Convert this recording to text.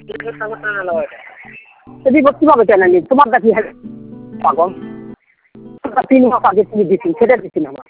দিব কীভাবে কেন নি তোমারটা কি পাগল 3 মাস আগে তুমি দিচ্ছি সেটা দিচ্ছি না আমার